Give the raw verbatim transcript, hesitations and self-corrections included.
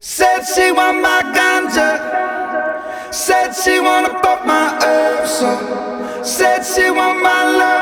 Said she want my ganja. Said she wanna pop my herbs. So said she want my love.